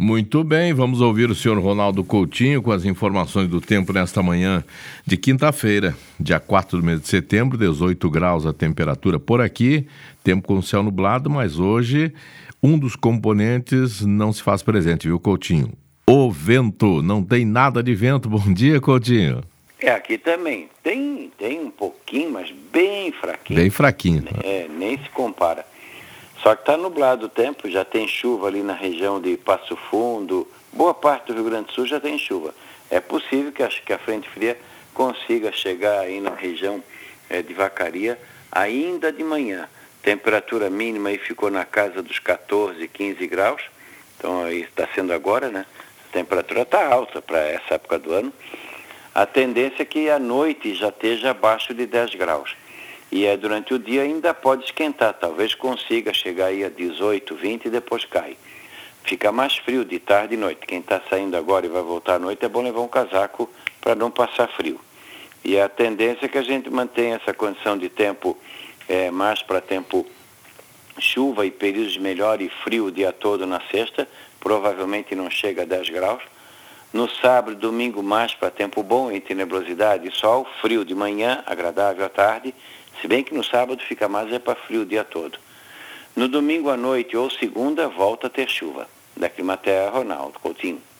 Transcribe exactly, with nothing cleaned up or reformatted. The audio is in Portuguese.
Muito bem, vamos ouvir o senhor Ronaldo Coutinho com as informações do tempo nesta manhã de quinta-feira, dia quatro do mês de setembro, dezoito graus a temperatura por aqui, tempo com céu nublado, mas hoje um dos componentes não se faz presente, viu, Coutinho? O vento, não tem nada de vento. Bom dia, Coutinho. É, aqui também tem, tem um pouquinho, mas bem fraquinho. Bem fraquinho. É, nem se compara. Só que está nublado o tempo, já tem chuva ali na região de Passo Fundo, boa parte do Rio Grande do Sul já tem chuva. É possível que a, que a frente fria consiga chegar aí na região é, de Vacaria ainda de manhã. Temperatura mínima aí ficou na casa dos catorze, quinze graus, então aí está sendo agora, né? A temperatura está alta para essa época do ano. A tendência é que à noite já esteja abaixo de dez graus. E é, durante o dia ainda pode esquentar, talvez consiga chegar aí a dezoito, vinte e depois cai. Fica mais frio de tarde e noite. Quem está saindo agora e vai voltar à noite é bom levar um casaco para não passar frio. E a tendência é que a gente mantenha essa condição de tempo é, mais para tempo chuva e períodos de melhor e frio o dia todo na sexta, provavelmente não chega a dez graus. No sábado e domingo mais para tempo bom, entre nebulosidade e sol, frio de manhã, agradável à tarde, se bem que no sábado fica mais é para frio o dia todo. No domingo à noite ou segunda, volta a ter chuva. Da Climaterra, Ronaldo Coutinho.